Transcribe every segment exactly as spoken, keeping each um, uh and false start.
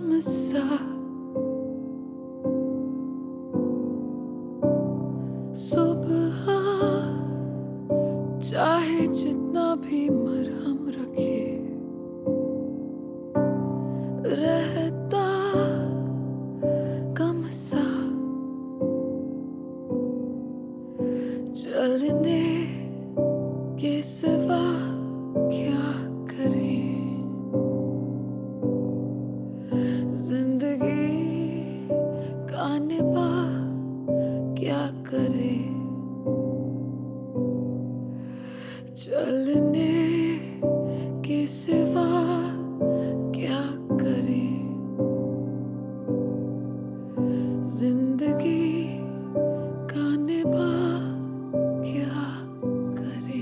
गम सा सुबह चाहे जितना भी मरहम रखे रहता गम सा चलने के सिवा क्या करें। जिंदगी का निभा क्या करे। चलने के सिवा क्या करे। जिंदगी का निभा क्या करे।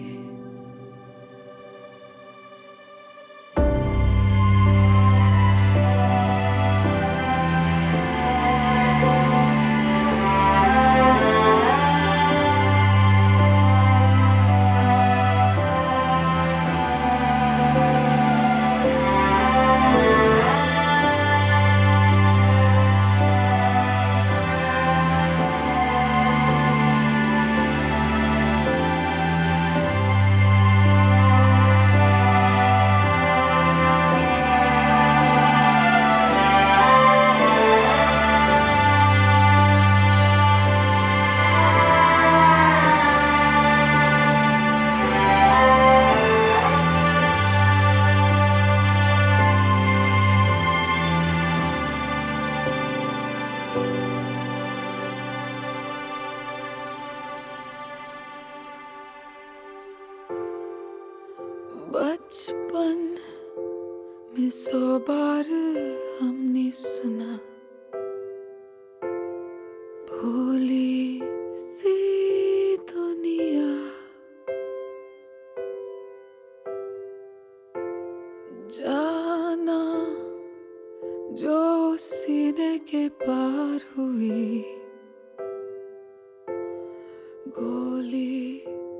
बचपन में सौ बार हमने सुना भोली सी दुनिया जाना जो सीने के पार हुई गोली